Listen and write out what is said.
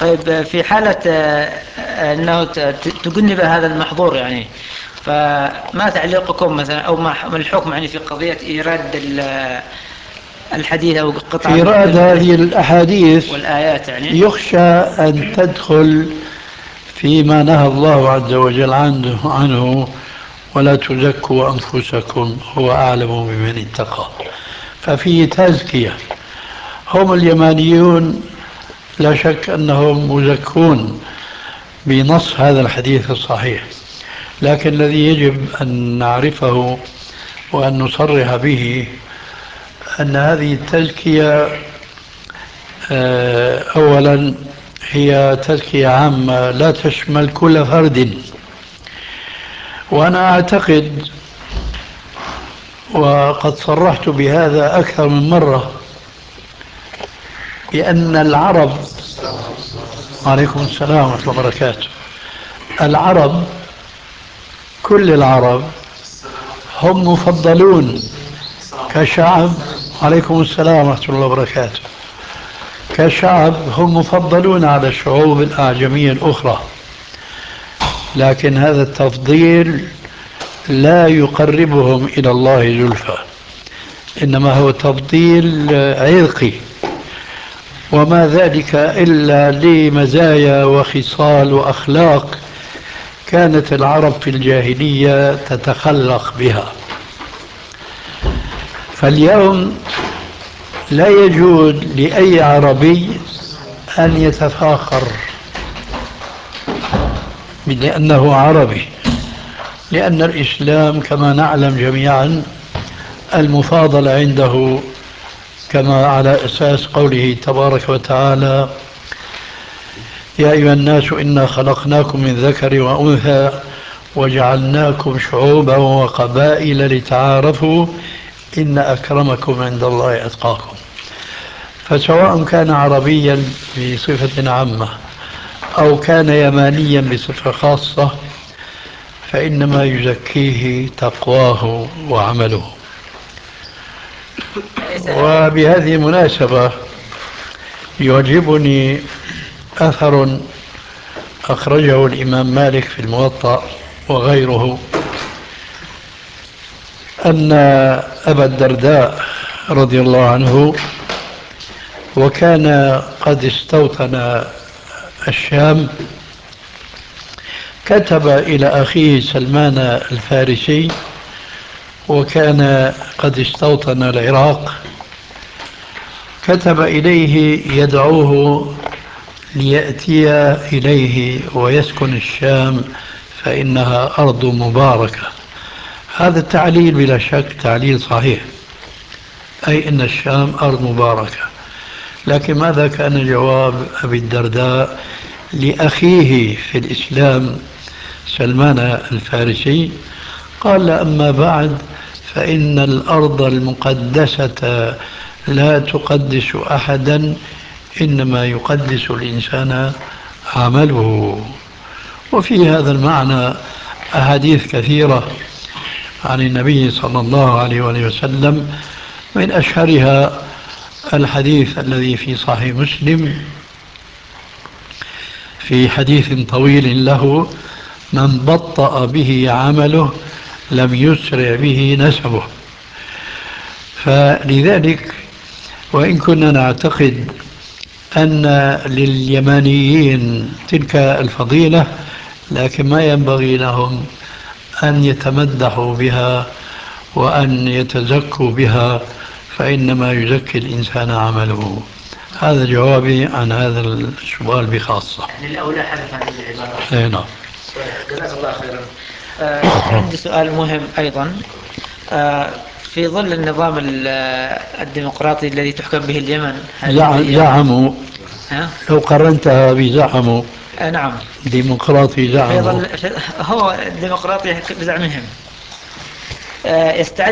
طيب في حالة أنه تجنب هذا المحظور يعني، فما تعليقكم مثلا أو ما الحكم يعني في قضية إيراد الحديث أو قطع في رأد هذه الأحاديث والآيات يعني؟ يخشى أن تدخل فيما نهى الله عز وجل عنه ولا تزكوا أنفسكم هو أعلم بمن اتقى. ففيه تزكية. هم اليمانيون لا شك أنهم مزكون بنص هذا الحديث الصحيح، لكن الذي يجب أن نعرفه وأن نصرح به أن هذه التزكية أولا هي تزكية عامة لا تشمل كل فرد. وأنا أعتقد وقد صرحت بهذا أكثر من مرة بأن العرب، عليكم السلام ورحمة الله وبركاته، العرب كل العرب هم مفضلون كشعب. عليكم السلام ورحمة الله وبركاته. كشعب هم مفضلون على الشعوب الأعجمية الأخرى، لكن هذا التفضيل لا يقربهم إلى الله زلفى، إنما هو تفضيل عرقي، وما ذلك إلا لمزايا وخصال وأخلاق كانت العرب في الجاهلية تتخلق بها. فاليوم لا يجوز لأي عربي أن يتفاخر لأنه عربي، لأن الإسلام كما نعلم جميعا المفاضلة عنده كما على أساس قوله تبارك وتعالى: يا أيها الناس إنا خلقناكم من ذكر وأنثى وجعلناكم شعوبا وقبائل لتعارفوا إن أكرمكم عند الله أتقاكم. فسواء كان عربيا بصفة عامة أو كان يمانيا بصفة خاصة فإنما يزكيه تقواه وعمله. وبهذه المناسبة يعجبني أثر أخرجه الإمام مالك في الموطأ وغيره أن أبا الدرداء رضي الله عنه وكان قد استوطن الشام كتب إلى أخيه سلمان الفارسي وكان قد استوطن العراق، كتب إليه يدعوه ليأتي إليه ويسكن الشام فإنها أرض مباركة. هذا التعليل بلا شك تعليل صحيح، أي أن الشام أرض مباركة. لكن ماذا كان جواب أبي الدرداء لأخيه في الإسلام سلمان الفارسي؟ قال: أما بعد فإن الأرض المقدسة لا تقدس أحدا، إنما يقدس الإنسان عمله. وفي هذا المعنى أحاديث كثيرة عن النبي صلى الله عليه وآله وسلم، من أشهرها الحديث الذي في صحيح مسلم في حديث طويل له: من بطأ به عمله لم يسرع به نسبه. فلذلك وإن كنا نعتقد أن لليمانيين تلك الفضيلة، لكن ما ينبغي لهم أن يتمدحوا بها وأن يتزكوا بها، فإنما يزكي الإنسان عمله. هذا جوابي عن هذا السؤال بخاصة. يعني الأولى حذف هذه العبارة. أي نعم. جزاك الله خيرا. عندي سؤال مهم أيضا. في ظل النظام الديمقراطي الذي تحكم به اليمن هذه الأيام. زعموا لو قرنتها بزعموا نعم. ديمقراطي في زعموا. ظل هو الديمقراطية بزعمهم يستعد